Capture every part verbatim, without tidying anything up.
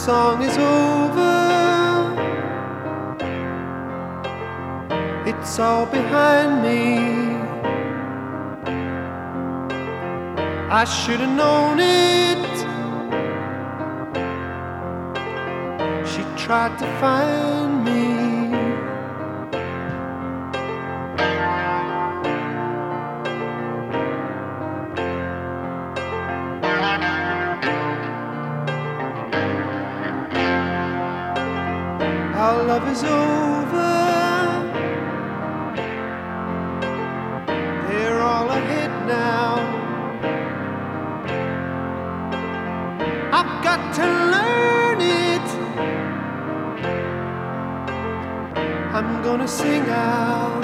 song is over, it's all behind me. I should have known it. She tried to find me. Our love is over, they're all ahead now. I've got to learn it. I'm gonna sing out.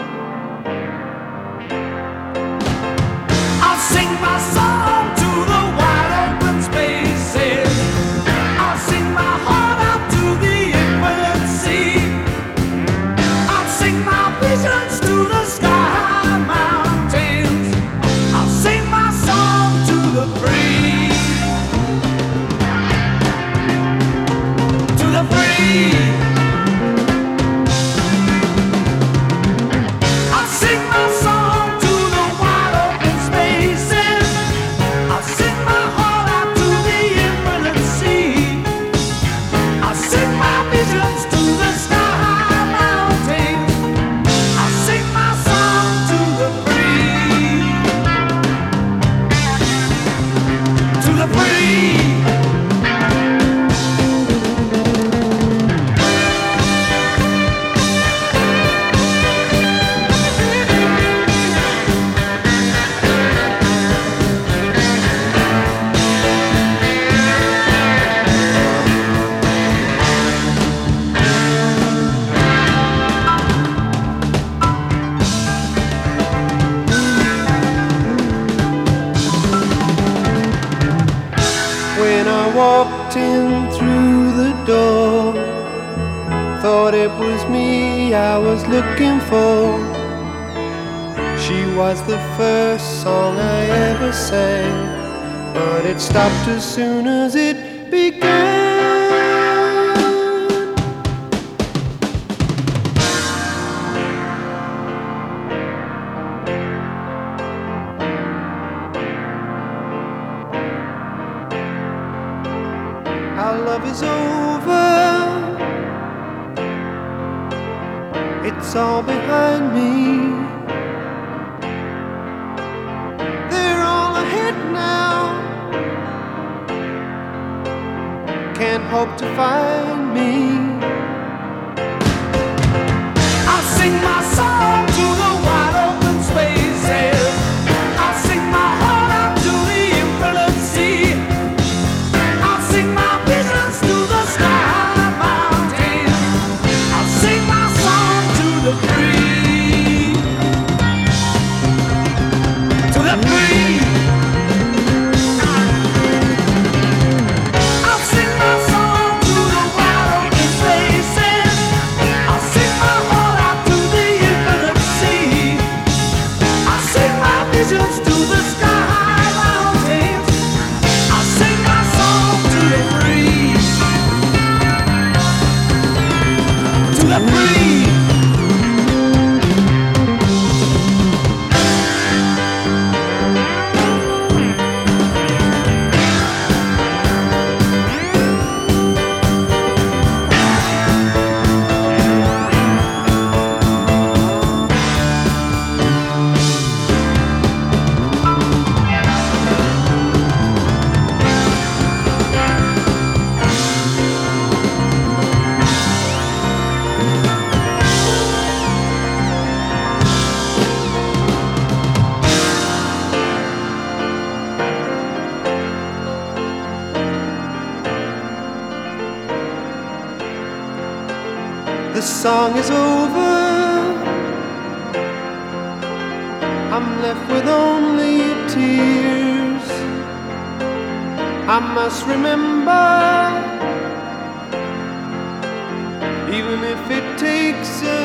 I'll sing my song to the wide open spaces. I'll sing my heart out to the infinite sea. I'll sing my visions to the sky mountains. I'll sing my song to the free. To the free. I'll sing my song to the wide open spaces. I'll sing my heart out to the infinite sea. I'll sing my visions to the sky mountains. I'll sing my song to the free. To the free. When I walked in through the door, thought it was me I was looking for. She was the first song I ever sang, but it stopped as soon as it began. Our love is over, it's all behind me. They're all ahead now, can't hope to find me. I'll sing my song to the wide open spaces. I'll sing my heart out to the infinite sea. I'll sing my visions to the sky mountains. I'll sing my song to the free. To the free. I'll sing my song to the wide open spaces. I'll sing my heart out to the infinite sea. I'll sing my visions to the sky mountains. I'll sing my song to the free. To the free. The song is over, I'm left with only tears. I must remember, even if it takes a